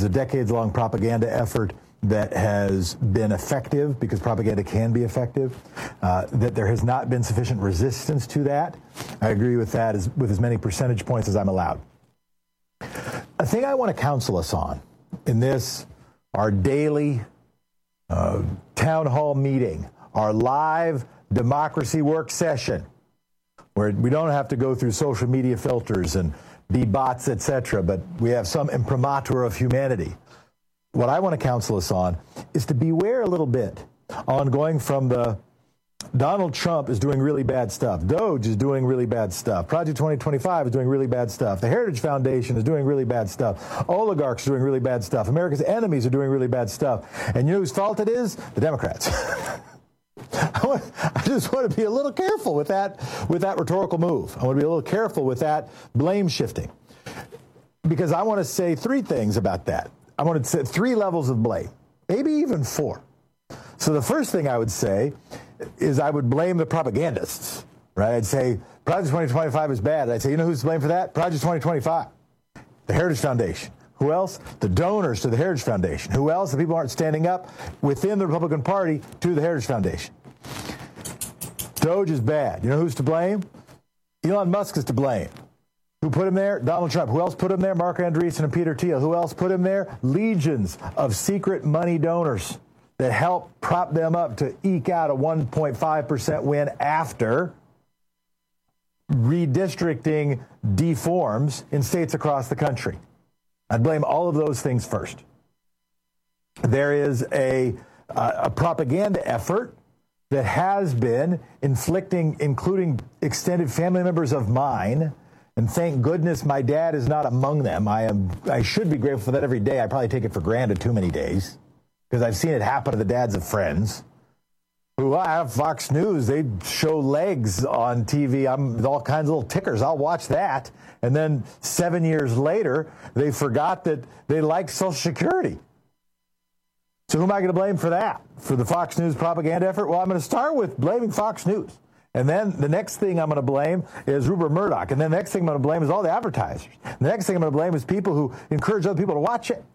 has been effective because propaganda can be effective, that there has not been sufficient resistance to that. I agree with that with as many percentage points as I'm allowed. A thing I want to counsel us on in our daily town hall meeting, our live democracy work session, where we don't have to go through social media filters and be bots, etc., but we have some imprimatur of humanity. What I want to counsel us on is to beware a little bit on going from the Donald Trump is doing really bad stuff, Doge is doing really bad stuff, Project 2025 is doing really bad stuff, the Heritage Foundation is doing really bad stuff, oligarchs are doing really bad stuff, America's enemies are doing really bad stuff, and you know whose fault it is? The Democrats. I just want to be a little careful with that rhetorical move. I want to be a little careful with that blame shifting, because I want to say three things about that. I want to say three levels of blame, maybe even four. So the first thing I would say is I would blame the propagandists, right? I'd say Project 2025 is bad. I'd say, you know who's to blame for that? Project 2025, the Heritage Foundation. Who else? The donors to the Heritage Foundation. Who else? The people who aren't standing up within the Republican Party to the Heritage Foundation. Doge is bad. You know who's to blame? Elon Musk is to blame. Who put him there? Donald Trump. Who else put him there? Mark Andreessen and Peter Thiel. Who else put him there? Legions of secret money donors that help prop them up to eke out a 1.5% win after redistricting deforms in states across the country. I'd blame all of those things first. There is a propaganda effort that has been inflicting, including extended family members of mine, and thank goodness my dad is not among them. I should be grateful for that every day. I probably take it for granted too many days, because I've seen it happen to the dads of friends who I have Fox News. They show legs on TV. I'm all kinds of little tickers. I'll watch that. And then 7 years later, they forgot that they liked Social Security. So who am I going to blame for that? For the Fox News propaganda effort? Well, I'm going to start with blaming Fox News. And then the next thing I'm going to blame is Rupert Murdoch. And then the next thing I'm going to blame is all the advertisers. And the next thing I'm going to blame is people who encourage other people to watch it.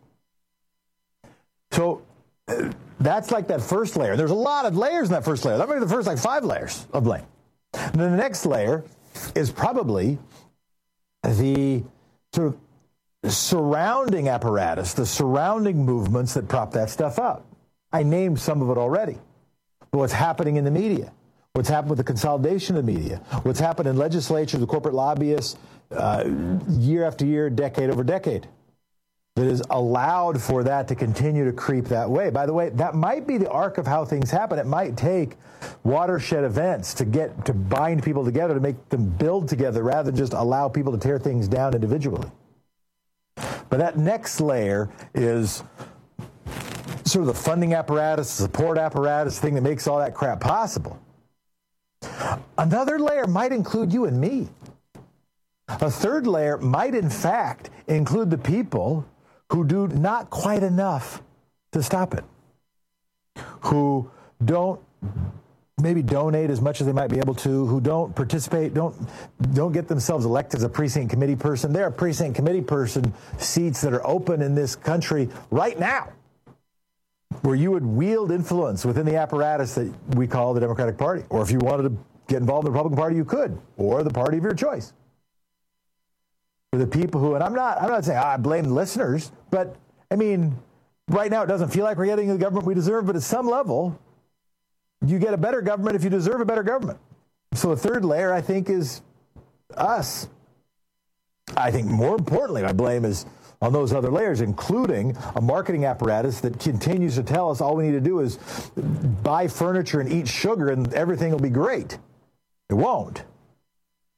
So that's like that first layer. There's a lot of layers in that first layer. That might be the first 5 layers of blame. And then the next layer is probably the sort of surrounding apparatus, the surrounding movements that prop that stuff up. I named some of it already. But what's happening in the media? What's happened with the consolidation of the media? What's happened in legislatures, the corporate lobbyists, year after year, decade over decade, that has allowed for that to continue to creep that way. By the way, that might be the arc of how things happen. It might take watershed events to bind people together, to make them build together, rather than just allow people to tear things down individually. But that next layer is sort of the funding apparatus, the support apparatus, the thing that makes all that crap possible. Another layer might include you and me. A third layer might, in fact, include the people who do not quite enough to stop it, who don't maybe donate as much as they might be able to, who don't participate, don't get themselves elected as a precinct committee person. There are precinct committee person seats that are open in this country right now, where you would wield influence within the apparatus that we call the Democratic Party. Or if you wanted to get involved in the Republican Party, you could, or the party of your choice. For the people who, and I'm not saying I blame the listeners, but I mean, right now it doesn't feel like we're getting the government we deserve, but at some level, you get a better government if you deserve a better government. So a third layer, I think, is us. I think more importantly, my blame is on those other layers, including a marketing apparatus that continues to tell us all we need to do is buy furniture and eat sugar and everything will be great. It won't.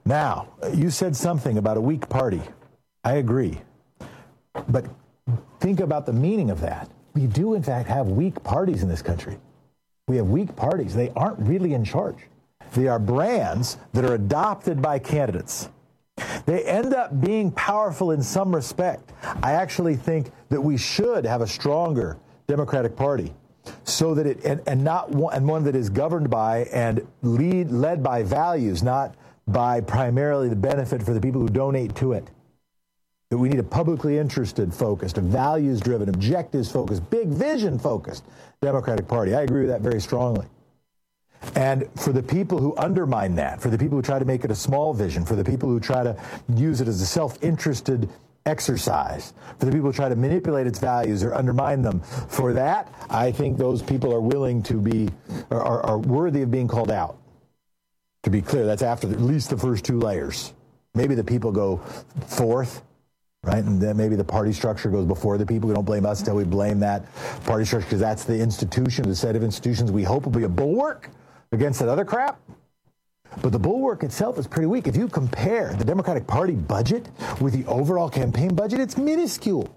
Now, you said something about a weak party. I agree. But think about the meaning of that. We do, in fact, have weak parties in this country. We have weak parties. They aren't really in charge. They are brands that are adopted by candidates. They end up being powerful in some respect. I actually think that we should have a stronger Democratic Party, so that it and one that is governed by and led by values, not by primarily the benefit for the people who donate to it. That we need a publicly interested, focused, a values-driven, objectives-focused, big vision-focused Democratic Party. I agree with that very strongly. And for the people who undermine that, for the people who try to make it a small vision, for the people who try to use it as a self-interested exercise, for the people who try to manipulate its values or undermine them, for that, I think those people are willing to be, are worthy of being called out. To be clear, that's after at least the first two layers. Maybe the people go fourth, right? And then maybe the party structure goes before the people. We don't blame us until we blame that party structure, because that's the institution, the set of institutions we hope will be a bulwark against that other crap. But the bulwark itself is pretty weak. If you compare the Democratic Party budget with the overall campaign budget, it's minuscule.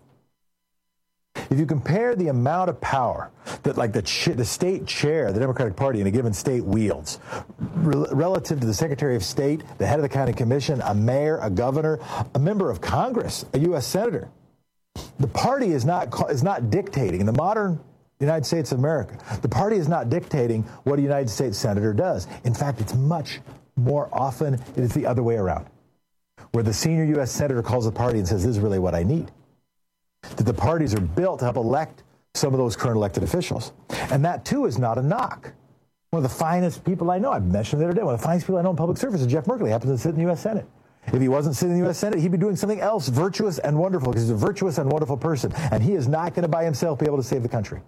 If you compare the amount of power that, like, the state chair of the Democratic Party in a given state wields relative to the Secretary of State, the head of the county commission, a mayor, a governor, a member of Congress, a U.S. senator, the party is not dictating. In the modern United States of America, the party is not dictating what a United States senator does. In fact, it's much more often it is the other way around, where the senior U.S. senator calls the party and says, this is really what I need. That the parties are built to help elect some of those current elected officials. And that, too, is not a knock. One of the finest people I know, I mentioned the other day, one of the finest people I know in public service is Jeff Merkley. He happens to sit in the U.S. Senate. If he wasn't sitting in the U.S. Senate, he'd be doing something else virtuous and wonderful, because he's a virtuous and wonderful person. And he is not going to by himself be able to save the country.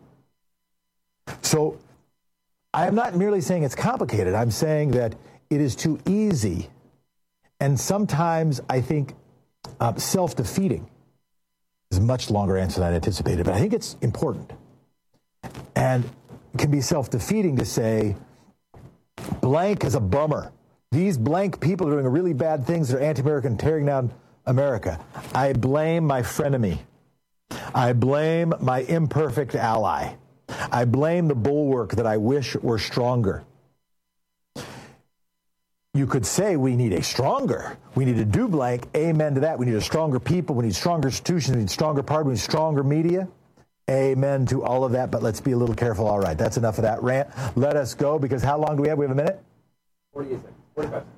So I am not merely saying it's complicated. I'm saying that it is too easy, and sometimes I think self-defeating is a much longer answer than I anticipated. But I think it's important. And it can be self-defeating to say, blank is a bummer. These blank people are doing really bad things that are anti-American, tearing down America. I blame my frenemy. I blame my imperfect ally. I blame the bulwark that I wish were stronger. You could say we need to do blank, amen to that. We need a stronger people, we need stronger institutions, we need stronger party, we need stronger media. Amen to all of that, but let's be a little careful. All right, that's enough of that rant. Let us go, because how long do we have? We have a minute? 48 seconds. 45 seconds.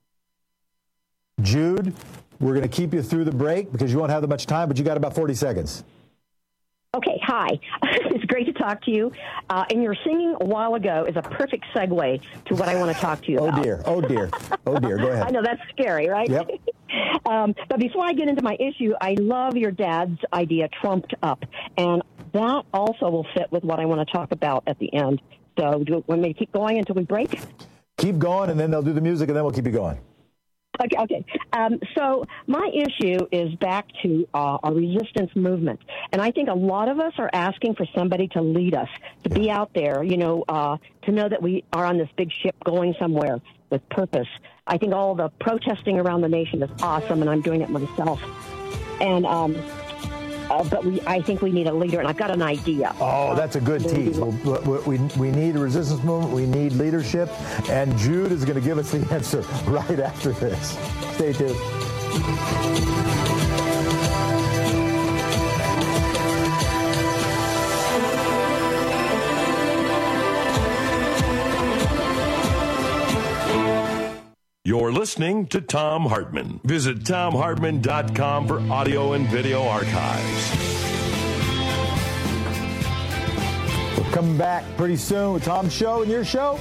Jude, we're going to keep you through the break because you won't have that much time, but you got about 40 seconds. Okay, hi. It's great to talk to you. And your singing a while ago is a perfect segue to what I want to talk to you about. Oh, dear. Go ahead. I know, that's scary, right? Yep. But before I get into my issue, I love your dad's idea, trumped up. And that also will fit with what I want to talk about at the end. So do you want me to keep going until we break? Keep going, and then they'll do the music, and then we'll keep you going. Okay. So my issue is back to our resistance movement. And I think a lot of us are asking for somebody to lead us, to be out there, to know that we are on this big ship going somewhere with purpose. I think all the protesting around the nation is awesome, and I'm doing it myself. And but I think we need a leader, and I've got an idea. Oh, that's a good tease. We need a resistance movement. We need leadership. And Jude is going to give us the answer right after this. Stay tuned. You're listening to Thom Hartmann. Visit ThomHartmann.com for audio and video archives. We're coming back pretty soon with Tom's show and your show.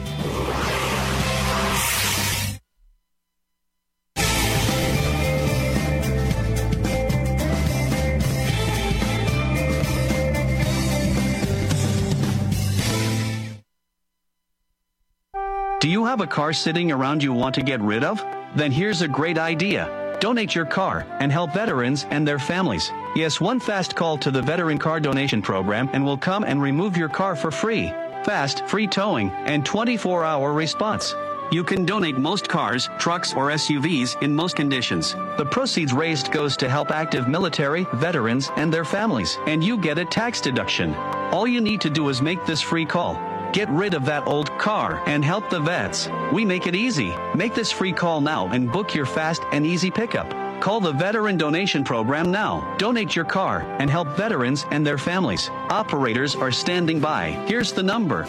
Do you have a car sitting around you want to get rid of? Then here's a great idea. Donate your car and help veterans and their families. Yes, one fast call to the Veteran Car Donation Program and we'll come and remove your car for free. Fast, free towing, and 24-hour response. You can donate most cars, trucks, or SUVs in most conditions. The proceeds raised goes to help active military, veterans, and their families, and you get a tax deduction. All you need to do is make this free call. Get rid of that old car and help the vets. We make it easy. Make this free call now and book your fast and easy pickup. Call the Veteran Donation Program now. Donate your car and help veterans and their families. Operators are standing by. Here's the number.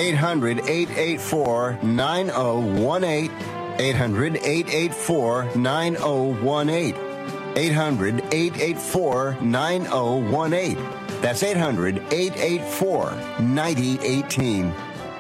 800-884-9018. 800-884-9018. 800-884-9018. That's 800-884-9018.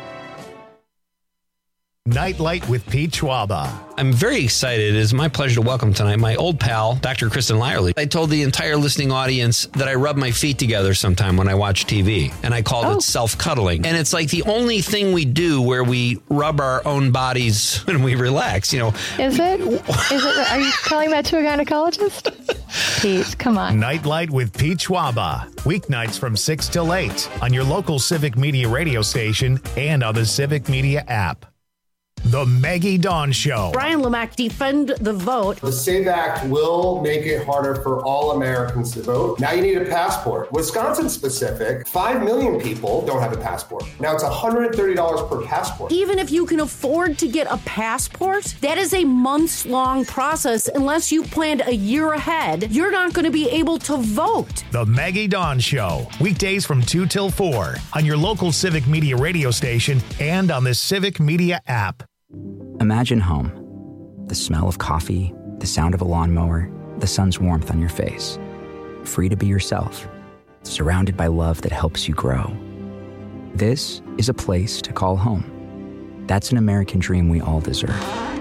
Nightlight with Pete Schwaba. I'm very excited. It is my pleasure to welcome tonight my old pal, Dr. Kristen Lyerly. I told the entire listening audience that I rub my feet together sometime when I watch TV, and I called it self-cuddling. And it's like the only thing we do where we rub our own bodies when we relax, you know. Is it? Are you telling that to a gynecologist? Pete, come on. Nightlight with Pete Schwaba. Weeknights from 6 till 8 on your local Civic Media radio station and on the Civic Media app. The Maggie Dawn Show. Brian Lemack, defend the vote. The SAVE Act will make it harder for all Americans to vote. Now you need a passport. Wisconsin specific, 5 million people don't have a passport. Now it's $130 per passport. Even if you can afford to get a passport, that is a months-long process. Unless you planned a year ahead, you're not going to be able to vote. The Maggie Dawn Show. Weekdays from 2 till 4 on your local Civic Media radio station and on the Civic Media app. Imagine home. The smell of coffee, the sound of a lawnmower, the sun's warmth on your face. Free to be yourself, surrounded by love that helps you grow. This is a place to call home. That's an American dream we all deserve.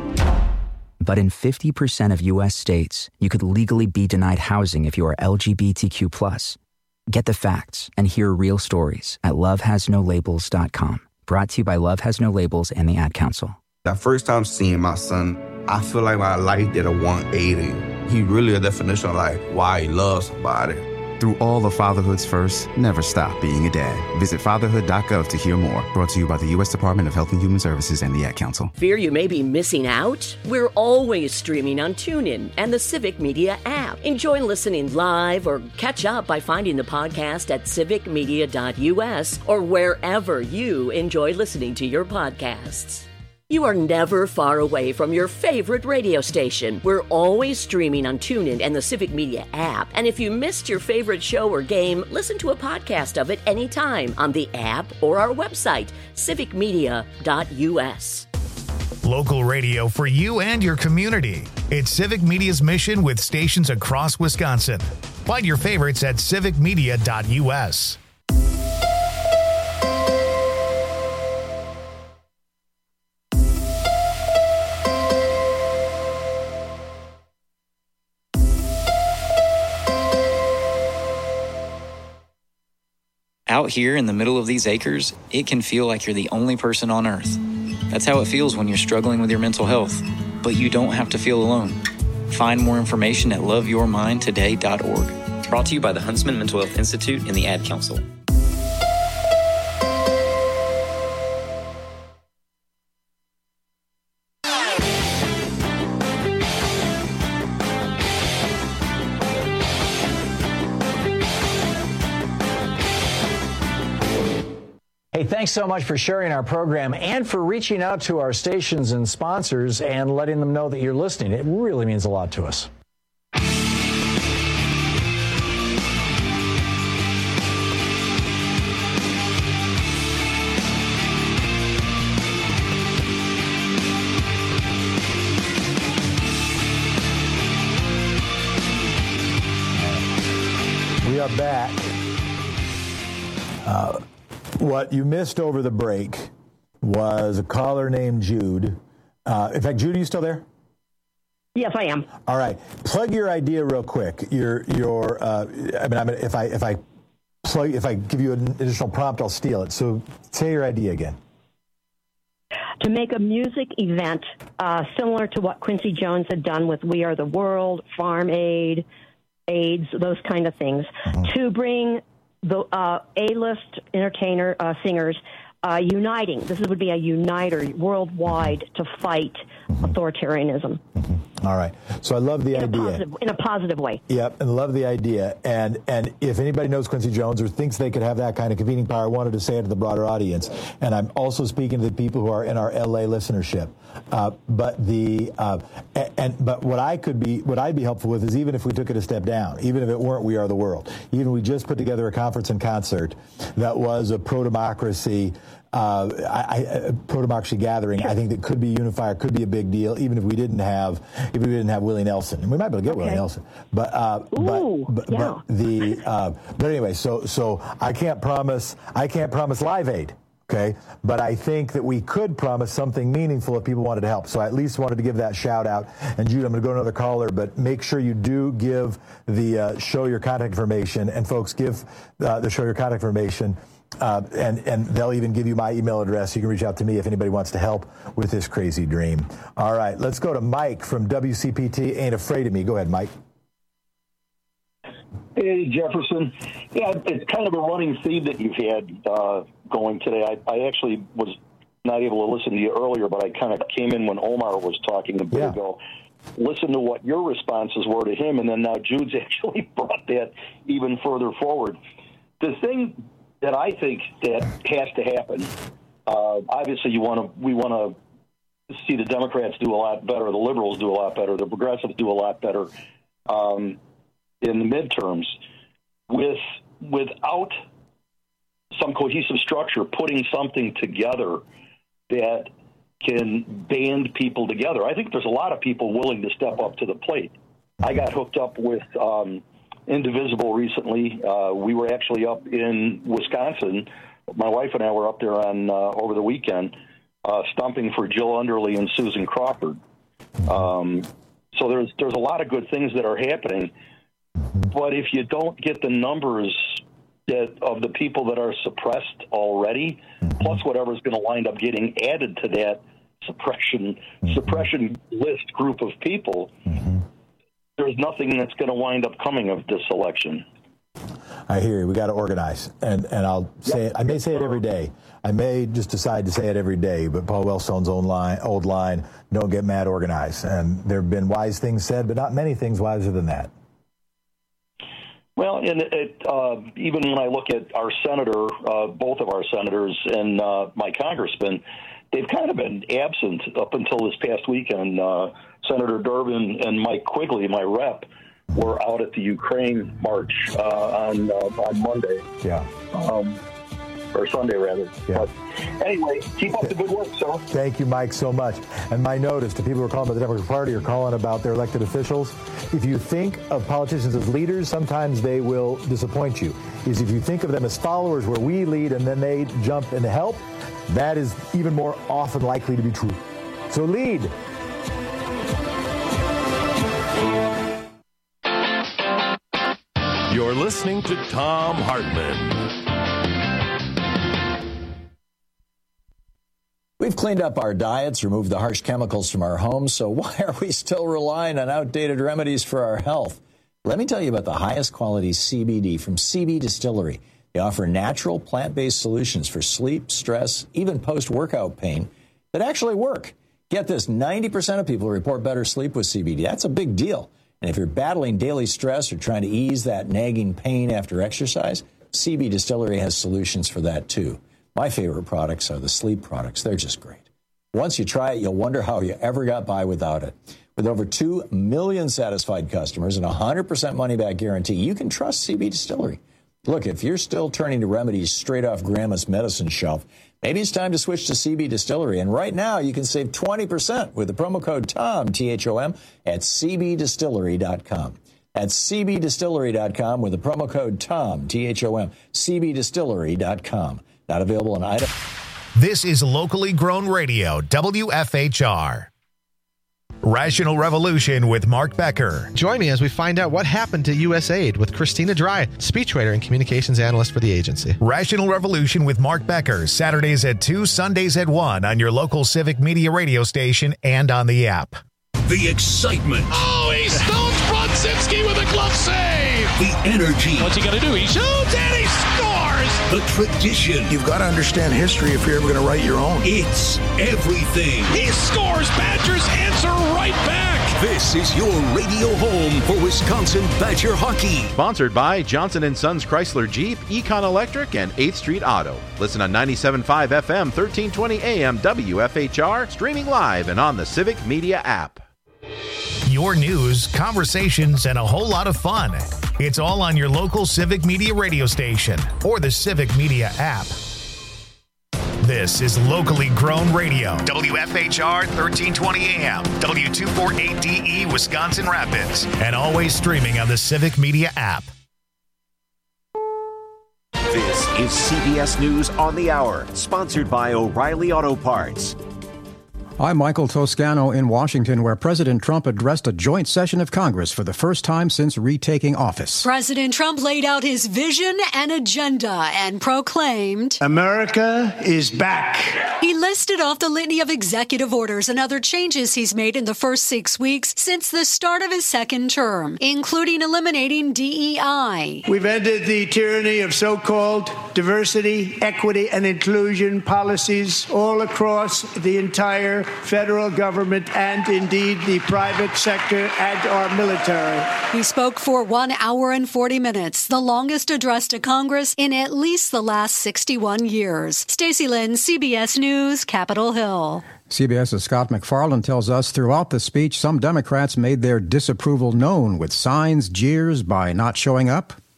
But in 50% of U.S. states, you could legally be denied housing if you are LGBTQ+. Get the facts and hear real stories at lovehasnolabels.com. Brought to you by Love Has No Labels and the Ad Council. That first time seeing my son, I feel like my life did a 180. He really a definition of like why he loves somebody. Through all the fatherhood's first, never stop being a dad. Visit fatherhood.gov to hear more. Brought to you by the U.S. Department of Health and Human Services and the Ad Council. Fear you may be missing out? We're always streaming on TuneIn and the Civic Media app. Enjoy listening live or catch up by finding the podcast at civicmedia.us or wherever you enjoy listening to your podcasts. You are never far away from your favorite radio station. We're always streaming on TuneIn and the Civic Media app. And if you missed your favorite show or game, listen to a podcast of it anytime on the app or our website, civicmedia.us. Local radio for you and your community. It's Civic Media's mission with stations across Wisconsin. Find your favorites at civicmedia.us. Out here in the middle of these acres, it can feel like you're the only person on Earth. That's how it feels when you're struggling with your mental health. But you don't have to feel alone. Find more information at loveyourmindtoday.org. Brought to you by the Huntsman Mental Health Institute and the Ad Council. Hey, thanks so much for sharing our program and for reaching out to our stations and sponsors and letting them know that you're listening. It really means a lot to us. We are back. What you missed over the break was a caller named Jude. In fact, Jude, are you still there? Yes, I am. All right. Plug your idea real quick. If I give you an additional prompt, I'll steal it. So say your idea again. To make a music event similar to what Quincy Jones had done with We Are the World, Farm Aid, AIDS, those kind of things, to bring the A-list entertainer singers uniting. This would be a uniter worldwide to fight authoritarianism. All right. So I love the idea. In a positive way. Yep, and love the idea. And if anybody knows Quincy Jones or thinks they could have that kind of convening power, I wanted to say it to the broader audience. And I'm also speaking to the people who are in our LA listenership. But what I'd be helpful with is even if we took it a step down, even if it weren't We Are the World, even if we just put together a conference and concert that was a pro-democracy gathering, I think that could be unifier, could be a big deal, even if we didn't have Willie Nelson. And we might be able to get Willie Nelson. But anyway, so I can't promise Live Aid. Okay, but I think that we could promise something meaningful if people wanted to help. So I at least wanted to give that shout out. And Jude, I'm going to go to another caller, but make sure you do give the show your contact information. And folks, give the show your contact information. And they'll even give you my email address. You can reach out to me if anybody wants to help with this crazy dream. All right, let's go to Mike from WCPT. Ain't Afraid of Me. Go ahead, Mike. Hey, Jefferson. Yeah, it's kind of a running theme that you've had going today. I actually was not able to listen to you earlier, but I kind of came in when Omar was talking a bit ago. Listen to what your responses were to him, and then now Jude's actually brought that even further forward. The thing that I think that has to happen, obviously we want to see the Democrats do a lot better, the liberals do a lot better, the progressives do a lot better in the midterms. Without some cohesive structure, putting something together that can band people together. I think there's a lot of people willing to step up to the plate. I got hooked up with Indivisible recently. We were actually up in Wisconsin. My wife and I were up there on over the weekend, stumping for Jill Underly and Susan Crawford. So there's a lot of good things that are happening. But if you don't get the numbers of the people that are suppressed already, plus whatever's going to wind up getting added to that suppression list group of people, there's nothing that's going to wind up coming of this election. I hear you. We got to organize, and I'll say it. I may say it every day. I may just decide to say it every day. But Paul Wellstone's old line: "Don't get mad, organize." And there have been wise things said, but not many things wiser than that. Well, and even when I look at our senator, both of our senators and my congressman, they've kind of been absent up until this past weekend. Senator Durbin and Mike Quigley, my rep, were out at the Ukraine march on Monday. Yeah. Or Sunday, rather. Yeah. But anyway, keep up the good work, sir. Thank you, Mike, so much. And my notice to people who are calling about the Democratic Party or calling about their elected officials, if you think of politicians as leaders, sometimes they will disappoint you. If you think of them as followers where we lead and then they jump in to help, that is even more often likely to be true. So lead. You're listening to Thom Hartmann. We've cleaned up our diets, removed the harsh chemicals from our homes, so why are we still relying on outdated remedies for our health? Let me tell you about the highest quality CBD from CB Distillery. They offer natural, plant-based solutions for sleep, stress, even post-workout pain that actually work. Get this, 90% of people report better sleep with CBD. That's a big deal. And if you're battling daily stress or trying to ease that nagging pain after exercise, CB Distillery has solutions for that too. My favorite products are the sleep products. They're just great. Once you try it, you'll wonder how you ever got by without it. With over 2 million satisfied customers and a 100% money-back guarantee, you can trust CB Distillery. Look, if you're still turning to remedies straight off Grandma's medicine shelf, maybe it's time to switch to CB Distillery. And right now, you can save 20% with the promo code TOM, T-H-O-M, at cbdistillery.com. That's cbdistillery.com with the promo code TOM, T-H-O-M, cbdistillery.com. Not available in Idaho. This is locally grown radio, WFHR. Rational Revolution with Mark Becker. Join me as we find out what happened to USAID with Christina Dry, speechwriter and communications analyst for the agency. Rational Revolution with Mark Becker, Saturdays at 2, Sundays at 1 on your local Civic Media radio station and on the app. The excitement. Oh, he stones Brodzinski with a glove save. The energy. What's he going to do? He shoots and he scores. the tradition. You've got to understand history if you're ever going to write your own. It's everything. He scores. Badgers answer right back. This is your radio home for Wisconsin Badger hockey. Sponsored by Johnson & Sons Chrysler Jeep, Econ Electric, and 8th Street Auto. Listen on 97.5 FM, 1320 AM, WFHR, streaming live and on the Civic Media app. Your news, conversations, and a whole lot of fun. It's all on your local Civic Media radio station or the Civic Media app. This is locally grown radio. WFHR 1320 AM, W248DE, Wisconsin Rapids, and always streaming on the Civic Media app. This is CBS News on the Hour, sponsored by O'Reilly Auto Parts. I'm Michael Toscano in Washington, where President Trump addressed a joint session of Congress for the first time since retaking office. President Trump laid out his vision and agenda and proclaimed, "America is back." He listed off the litany of executive orders and other changes he's made in the first 6 weeks since the start of his second term, including eliminating DEI. We've ended the tyranny of so-called diversity, equity, and inclusion policies all across the entire federal government and indeed the private sector and our military. He spoke for 1 hour and 40 minutes, the longest address to Congress in at least the last 61 years. Stacey Lynn, CBS News, Capitol Hill. CBS's Scott McFarland tells us throughout the speech, some Democrats made their disapproval known with signs, jeers by not showing up.